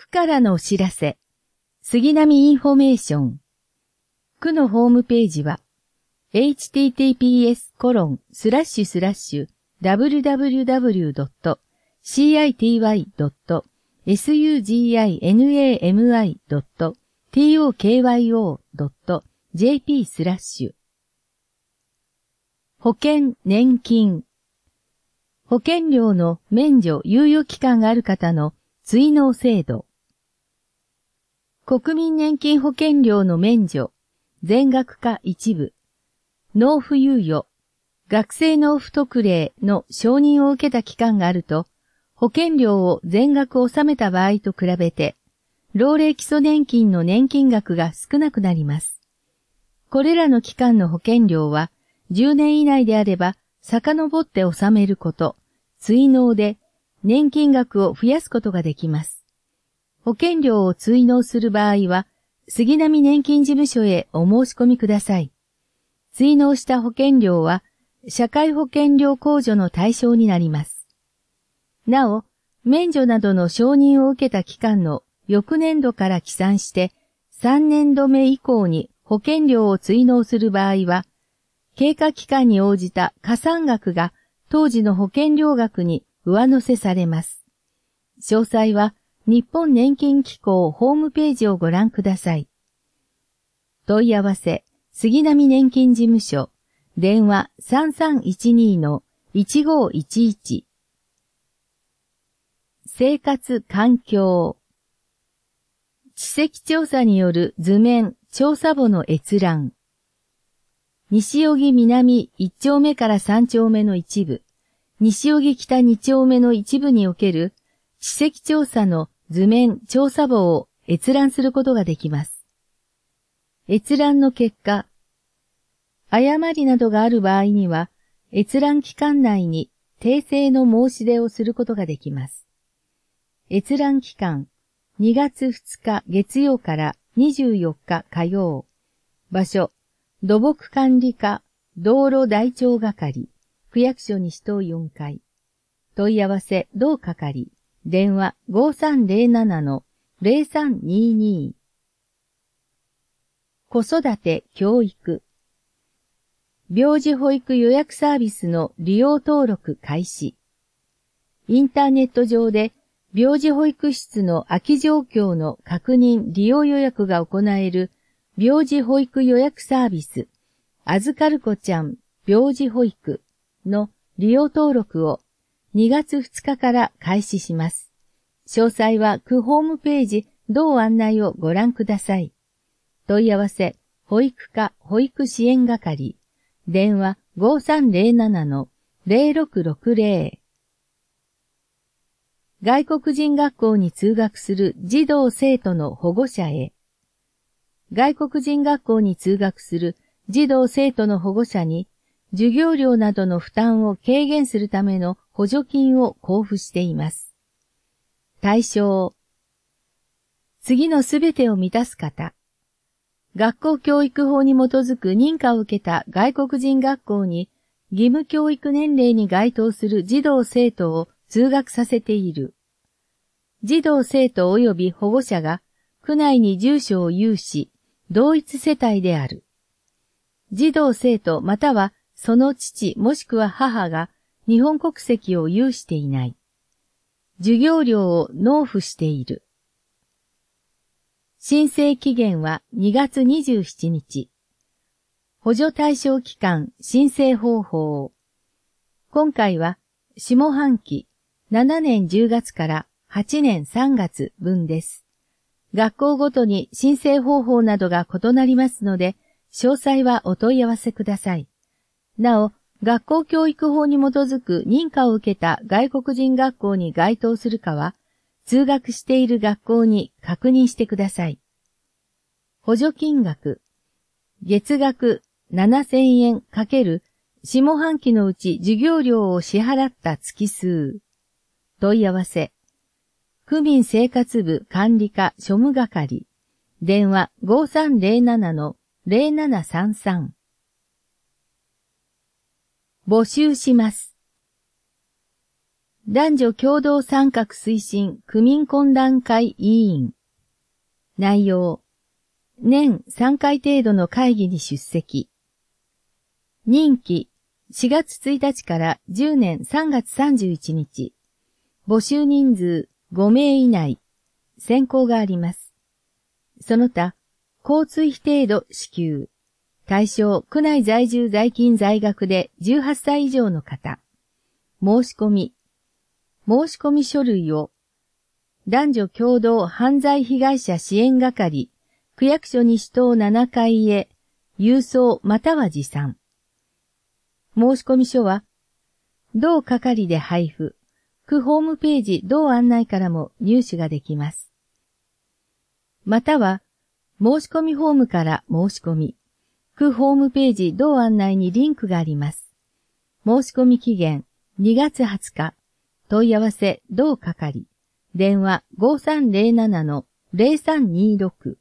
区からのお知らせ。杉並インフォメーション。区のホームページは、https://www.city.suginami.tokyo.jp/保険・年金。保険料の免除・猶予期間がある方の追納制度。国民年金保険料の免除、全額か一部、納付猶予、学生納付特例の承認を受けた期間があると、保険料を全額納めた場合と比べて、老齢基礎年金の年金額が少なくなります。これらの期間の保険料は、10年以内であれば、遡って納めること、追納で年金額を増やすことができます。保険料を追納する場合は、杉並年金事務所へお申し込みください。追納した保険料は、社会保険料控除の対象になります。なお、免除などの承認を受けた期間の翌年度から起算して、3年度目以降に保険料を追納する場合は、経過期間に応じた加算額が当時の保険料額に上乗せされます。詳細は日本年金機構ホームページをご覧ください。問い合わせ、杉並年金事務所、電話 3312-1511。生活環境。地籍調査による図面、調査簿の閲覧。西荻南1丁目から3丁目の一部、西荻北2丁目の一部における地籍調査の図面調査簿を閲覧することができます。閲覧の結果、誤りなどがある場合には、閲覧期間内に訂正の申し出をすることができます。閲覧期間、2月2日月曜から24日火曜。場所、土木管理課、道路台帳係、区役所西棟4階。問い合わせ、同係、電話 5307-0322。子育て、教育。病児保育予約サービスの利用登録開始。インターネット上で、病児保育室の空き状況の確認・利用予約が行える病児保育予約サービス、預かる子ちゃん病児保育の利用登録を2月2日から開始します。詳細は区ホームページ同案内をご覧ください。問い合わせ、保育課保育支援係、電話 5307-0660。外国人学校に通学する児童生徒の保護者へ。外国人学校に通学する児童生徒の保護者に、授業料などの負担を軽減するための補助金を交付しています。対象。次のすべてを満たす方。学校教育法に基づく認可を受けた外国人学校に、義務教育年齢に該当する児童生徒を通学させている。児童生徒及び保護者が、区内に住所を有し、同一世帯である。児童生徒またはその父もしくは母が日本国籍を有していない。授業料を納付している。申請期限は2月27日。補助対象期間、申請方法。今回は下半期7年10月から8年3月分です。学校ごとに申請方法などが異なりますので、詳細はお問い合わせください。なお、学校教育法に基づく認可を受けた外国人学校に該当するかは、通学している学校に確認してください。補助金額。月額7000円×下半期のうち授業料を支払った月数。問い合わせ。区民生活部管理課庶務係。電話 5307-0733。募集します。 男女共同参画推進区民懇談会委員。内容。年3回程度の会議に出席。任期4月1日から10年3月31日。募集人数5名以内。選考があります。その他、交通費程度支給。対象、区内在住在勤在学で18歳以上の方。申し込み。申し込み書類を、男女共同犯罪被害者支援係、区役所西棟7階へ、郵送または持参。申し込み書は、同係で配布、区ホームページ同案内からも入手ができます。または、申し込みフォームから申し込み、区ホームページ同案内にリンクがあります。申し込み期限2月20日。問い合わせ同係。電話 5307-0326。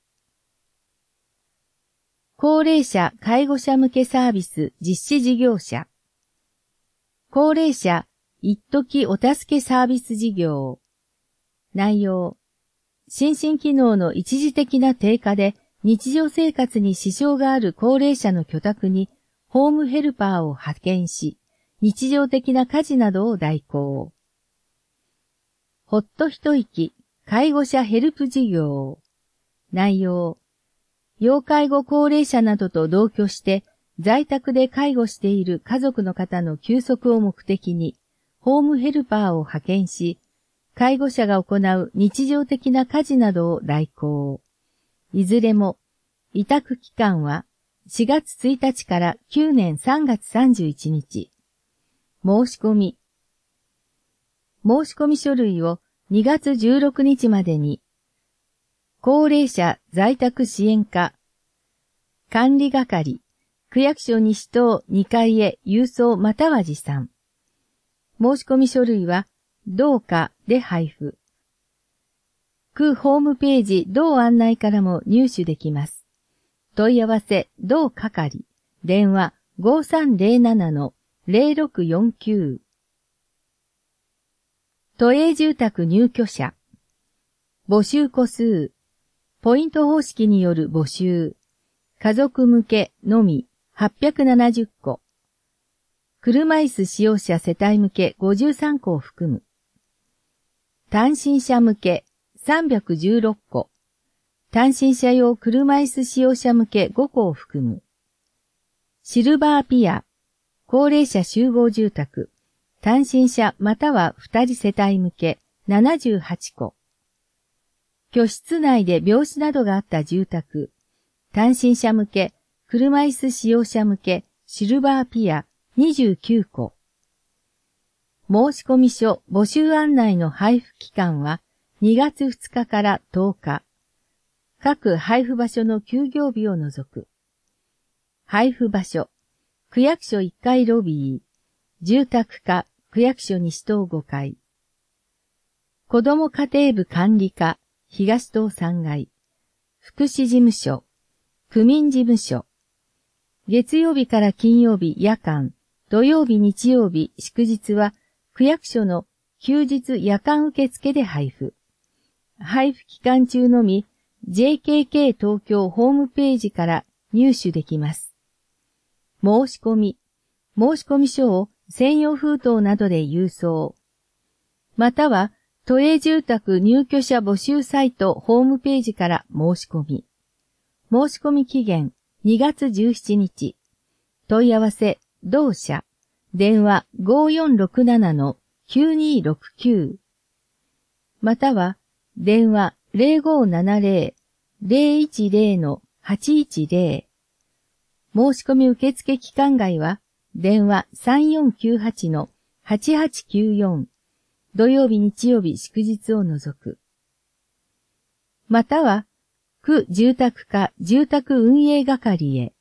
高齢者介護者向けサービス実施事業者。高齢者一時お助けサービス事業。内容。心身機能の一時的な低下で日常生活に支障がある高齢者の居宅にホームヘルパーを派遣し、日常的な家事などを代行。ほっと一息、介護者ヘルプ事業。内容。要介護高齢者などと同居して、在宅で介護している家族の方の休息を目的に、ホームヘルパーを派遣し、介護者が行う日常的な家事などを代行。いずれも、委託期間は4月1日から9年3月31日。申し込み。申し込み書類を2月16日までに、高齢者在宅支援課、管理係、区役所西棟2階へ郵送または持参。申し込み書類は、同課で配布。区ホームページ同案内からも入手できます。問い合わせ同係、電話 5307-0649。都営住宅入居者。募集戸数。ポイント方式による募集。家族向けのみ870戸。車椅子使用者世帯向け53戸を含む。単身者向け316戸。単身者用車椅子使用者向け5戸を含む。シルバーピア。高齢者集合住宅。単身者または2人世帯向け78戸。居室内で病死などがあった住宅。単身者向け、車椅子使用者向け、シルバーピア29戸。申し込み書募集案内の配布期間は2月2日から10日。各配布場所の休業日を除く。配布場所。区役所1階ロビー。住宅課、区役所西棟5階。子ども家庭部管理課、東棟3階。福祉事務所。区民事務所。月曜日から金曜日夜間、土曜日日曜日祝日は区役所の休日夜間受付で配布。配布期間中のみ JKK 東京ホームページから入手できます。申し込み書を専用封筒などで郵送。または都営住宅入居者募集サイトホームページから申し込み。申し込み期限2月17日。問い合わせ同社。電話 5467-9269。または電話 0570-010-810。申し込み受付期間外は電話 3498-8894。土曜日日曜日祝日を除く。または区住宅課住宅運営係へ。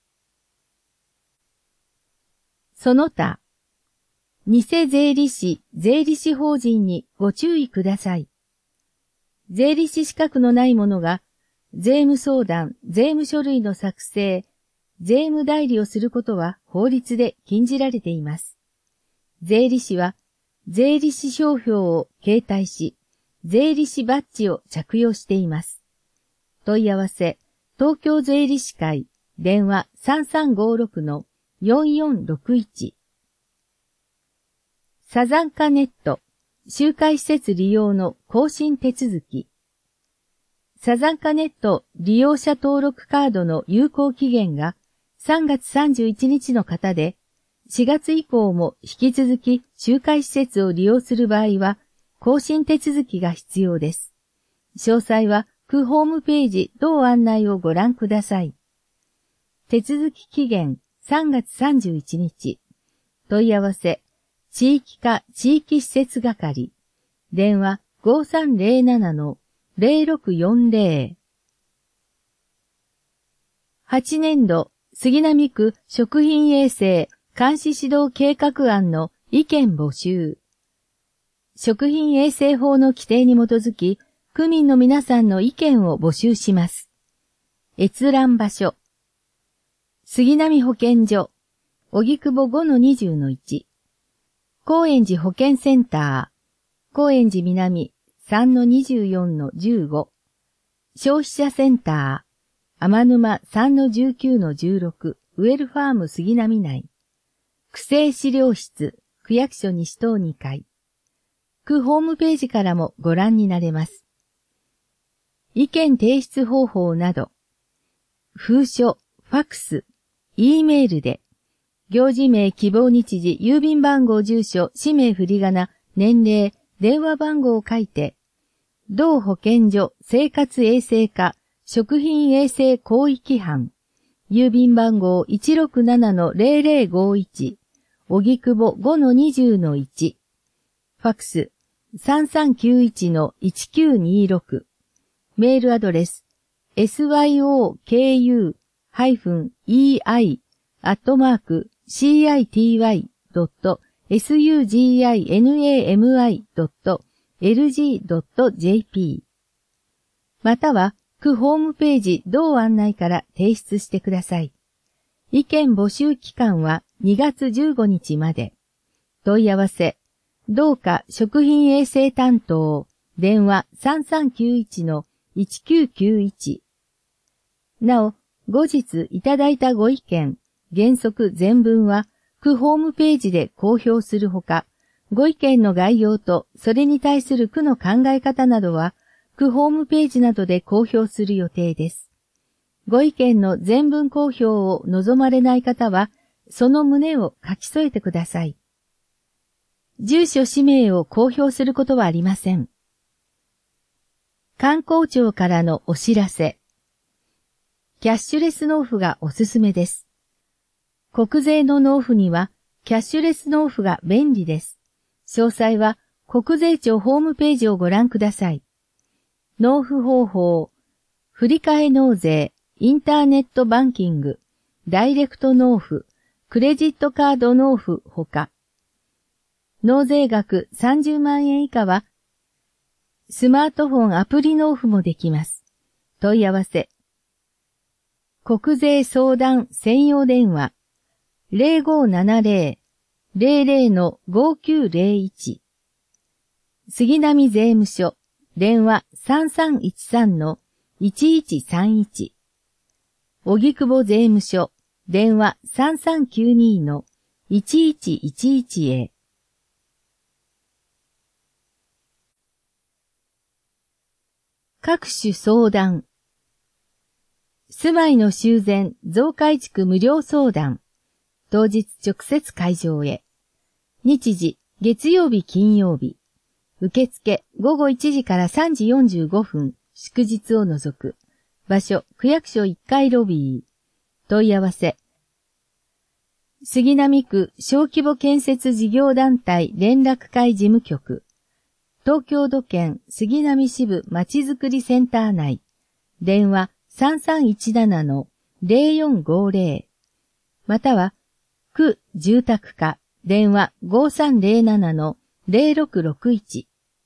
その他、偽税理士、税理士法人にご注意ください。税理士資格のない者が、税務相談、税務書類の作成、税務代理をすることは法律で禁じられています。税理士は、 税理士商標を携帯し、税理士バッジを着用しています。問い合わせ、東京税理士会、電話 3356-4461。サザンカネット、集会施設利用の更新手続き。サザンカネット利用者登録カードの有効期限が3月31日の方で、4月以降も引き続き集会施設を利用する場合は、更新手続きが必要です。詳細は区ホームページ同案内をご覧ください。手続き期限3月31日。問い合わせ、地域課地域施設係。電話 5307-0640。8年度、杉並区食品衛生監視指導計画案の意見募集。食品衛生法の規定に基づき、区民の皆さんの意見を募集します。閲覧場所。杉並保健所、荻窪 5-20-1。高円寺保健センター、高円寺南 3-24-15。消費者センター、天沼 3-19-16。ウェルファーム杉並内。区政資料室、区役所西棟2階。区ホームページからもご覧になれます。意見提出方法など、封書、ファックス、E メールで、行事名、希望日時、郵便番号、住所、氏名、振り仮名、年齢、電話番号を書いて、同保健所生活衛生課食品衛生広域班、郵便番号 167-0051、荻窪 5-20-1、ファックス 3391-1926、メールアドレス syokei-ei.suginami.lg.jp または、区ホームページ同案内から提出してください。意見募集期間は2月15日まで。問い合わせ、同課食品衛生担当、電話 3391-1991。なお、後日いただいたご意見、原則全文は、区ホームページで公表するほか、ご意見の概要とそれに対する区の考え方などは、区ホームページなどで公表する予定です。ご意見の全文公表を望まれない方は、その旨を書き添えてください。住所氏名を公表することはありません。観光庁からのお知らせ。キャッシュレス納付がおすすめです。国税の納付にはキャッシュレス納付が便利です。詳細は国税庁ホームページをご覧ください。納付方法、振替納税、インターネットバンキング、ダイレクト納付、クレジットカード納付ほか。納税額30万円以下は、スマートフォンアプリ納付もできます。問い合わせ。国税相談専用電話 0570-00-5901 杉並税務署電話 3313-1131 荻窪税務署電話 3392-1111 へ。各種相談。住まいの修繕増改築無料相談。当日直接会場へ。日時、月曜日金曜日。受付、午後1時から3時45分、祝日を除く。場所、区役所1階ロビー。問い合わせ。杉並区小規模建設事業団体連絡会事務局。東京都県杉並支部まちづくりセンター内。電話3317-0450。または、区住宅課電話 5307-0661。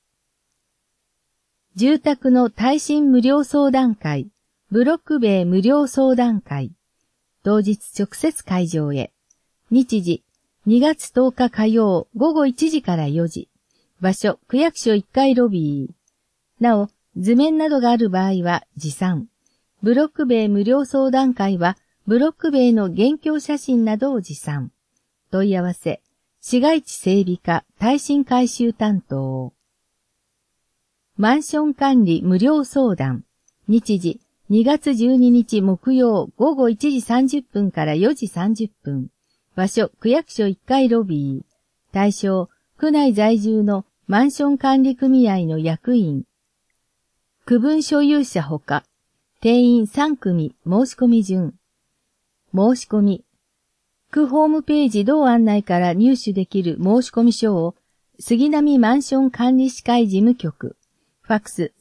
住宅の耐震無料相談会、ブロック塀無料相談会。当日直接会場へ。日時、2月10日火曜午後1時から4時。 場所、区役所1階ロビー。なお、図面などがある場合は持参。ブロック塀無料相談会は、ブロック塀の現況写真などを持参。問い合わせ、市街地整備課耐震改修担当。マンション管理無料相談。日時、2月12日木曜午後1時30分から4時30分。場所、区役所1階ロビー。対象、区内在住のマンション管理組合の役員。区分所有者ほか、定員3組申し込み順。申し込み。区ホームページ同案内から入手できる申し込み書を、杉並マンション管理士会事務局、ファックス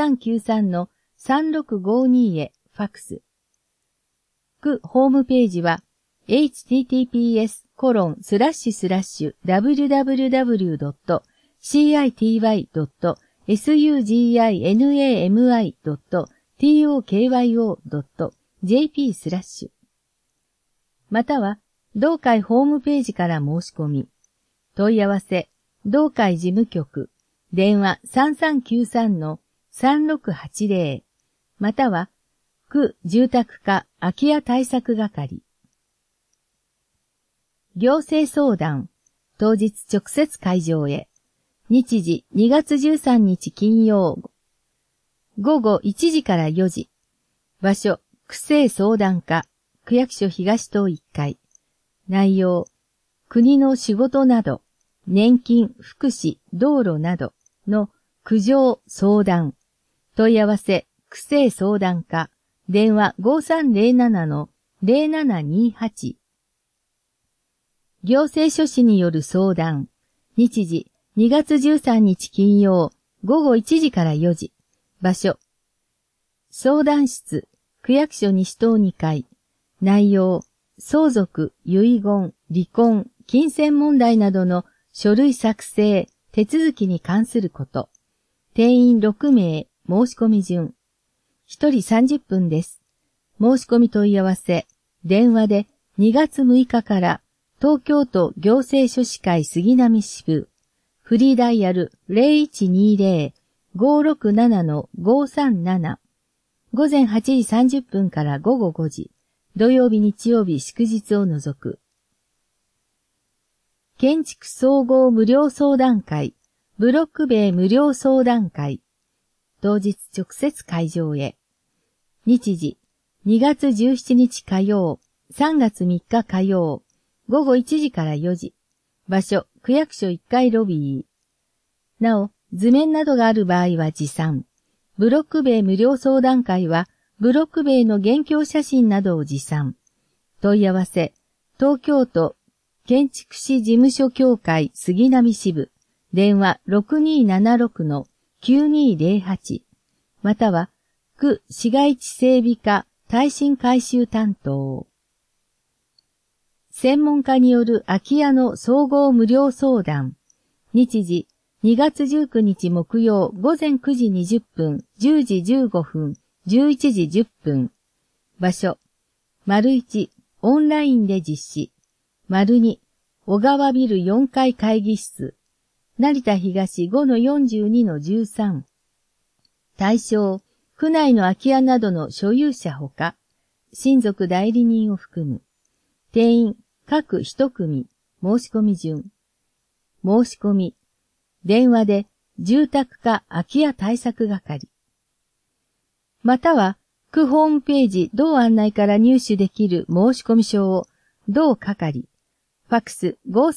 3393-3652 へファックス。区ホームページは、https://www.city.sinami.tokyo.jp/ または、同会ホームページから申し込み。問い合わせ、同会事務局、電話 3393-3680、または、区住宅課空き家対策係。行政相談、当日直接会場へ。日時2月13日金曜、午後1時から4時。場所、区政相談課、区役所東棟1階。内容、国の仕事など、年金、福祉、道路などの苦情相談。問い合わせ、区政相談課、電話 5307-0728。行政書士による相談。日時、2月13日金曜、午後1時から4時。場所、相談室、区役所西棟2階。内容、相続、遺言、離婚、金銭問題などの書類作成、手続きに関すること。定員6名、申し込み順。1人30分です。申し込み問い合わせ、電話で2月6日から東京都行政書士会杉並支部、フリーダイヤル 0120-567-537。午前8時30分から午後5時。土曜日日曜日祝日を除く。建築総合無料相談会、ブロック塀無料相談会。当日直接会場へ。日時、2月17日火曜、3月3日火曜、午後1時から4時。場所、区役所1階ロビー。なお、図面などがある場合は持参。ブロック塀無料相談会は、ブロック塀の現況写真などを持参。問い合わせ、東京都建築士事務所協会杉並支部、電話 6276-9208。または、区市街地整備課耐震改修担当。専門家による空き家の総合無料相談。日時、2月19日木曜午前9時20分、10時15分、11時10分。場所、1、オンラインで実施。2、小川ビル4階会議室。成田東 5-42-13。対象、区内の空き家などの所有者ほか、親族代理人を含む。定員、各1組、申し込み順。申し込み。電話で、住宅課空き家対策係。または、区ホームページ同案内から入手できる申し込み書を、同係、ファックス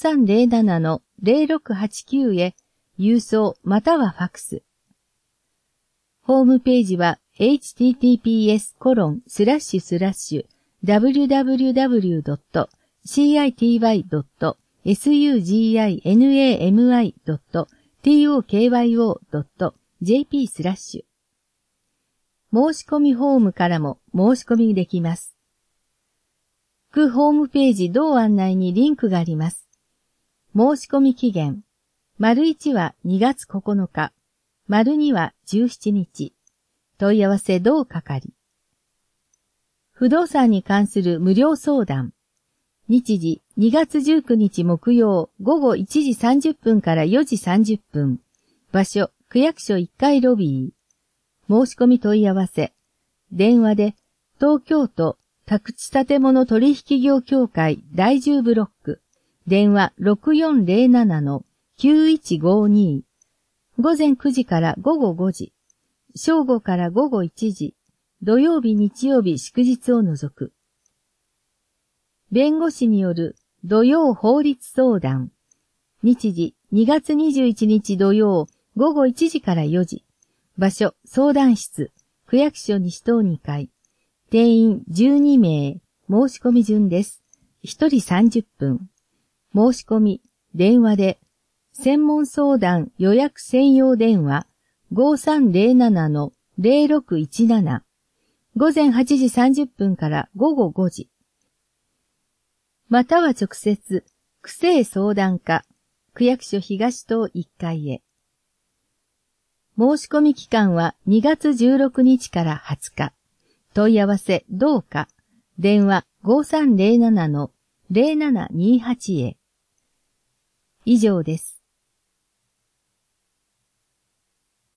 5307-0689 へ、郵送またはファックス。ホームページは、https://www.cityv.suginami.tokyo.jp/ 申し込みフォームからも申し込みできます。区ホームページ同案内にリンクがあります。申し込み期限。1は2月9日。2は17日。問い合わせ同係。不動産に関する無料相談。 日時2月19日木曜午後1時30分から4時30分。場所、区役所1階ロビー。申し込み問い合わせ。電話で、東京都宅地建物取引業協会第10ブロック。電話 6407-9152。午前9時から午後5時。正午から午後1時。土曜日日曜日祝日を除く。弁護士による土曜法律相談。日時2月21日土曜午後1時から4時。場所相談室。区役所西棟2階。定員12名。申し込み順です。1人30分。申し込み、電話で。専門相談予約専用電話 5307-0617。午前8時30分から午後5時。または直接、区政相談課、区役所東棟1階へ。申し込み期間は2月16日から20日。問い合わせどうか。電話 5307-0728 へ。以上です。